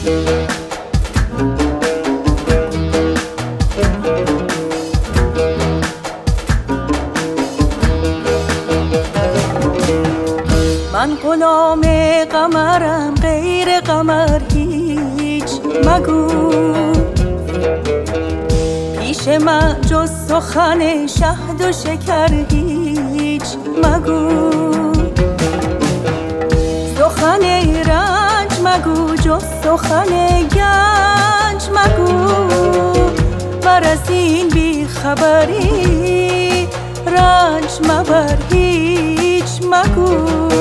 من غلام قمرم، غیر قمر هیچ مگو. پیش من جز سخن شهد و شکر هیچ مگو. سخن رنج مگو، جز سخن گنج مگو. ور از این بی خبری رنج مبر هیچ مگو.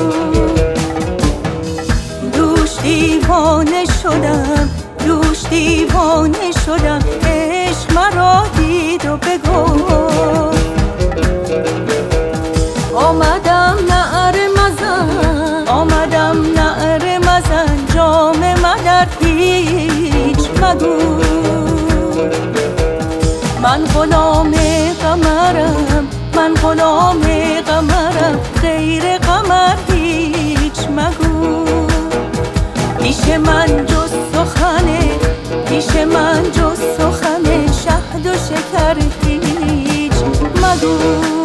دوش دیوانه شدم، دوش دیوانه شدم، عشق مرا دید و بگفت. آمدم نعره مزن، آمدم نعره مزن، جام مدر هیچ مگو. من غلام قمرم، من غلام قمرم، غیر قمر هیچ مگو. پیش من جز سخن، پیش من جز سخن شهد و شکر هیچ مگو.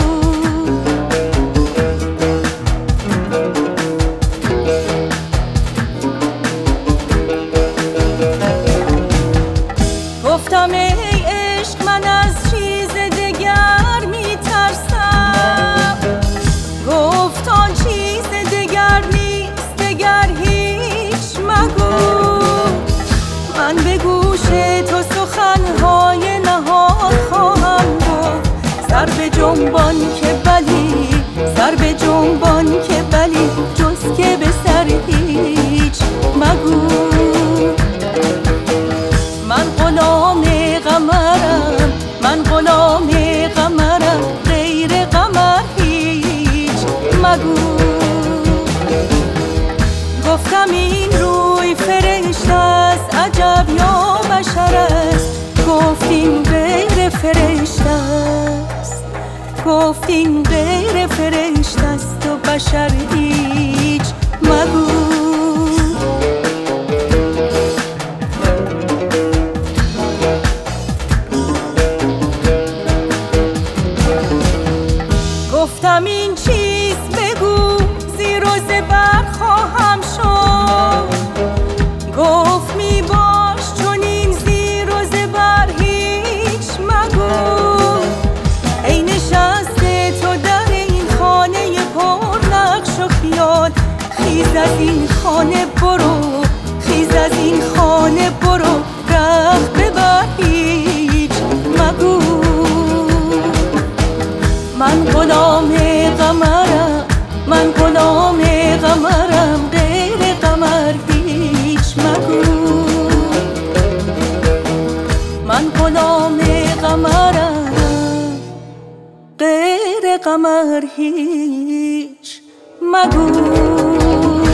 گفتم ای عشق من از چیز دگر می ترسم. گفت آن چیز دگر نیست، دگر هیچ مگو. من به گوش تو سخنهای نهان خواهم گفت. سر به جنبان که بلی، سر به جنبان که بلی، جز که به سر هیچ مگو. من غلام قمرم، من غلام قمرم، غیر قمر هیچ مگو. گفتم این روی فرشته است، عجب یا بشر است. گفتیم غیر فرشته است، گفتیم غیر فرشته است و بشر هیچ مگو. گفتم این چیز بگو، زیر و زبر خواهم شد. گفت می باش چنین زیر و زبر هیچ مگو. ای نشسته تو در این خانه پر نقش و خیال، خیز از این خانه برو، خیز از این خانه برو، رخت ببر هیچ مگو. من غلام قمرم، من غلام قمرم، غیر قمر هیچ مگو. من غلام قمرم، غیر قمر هیچ مگو.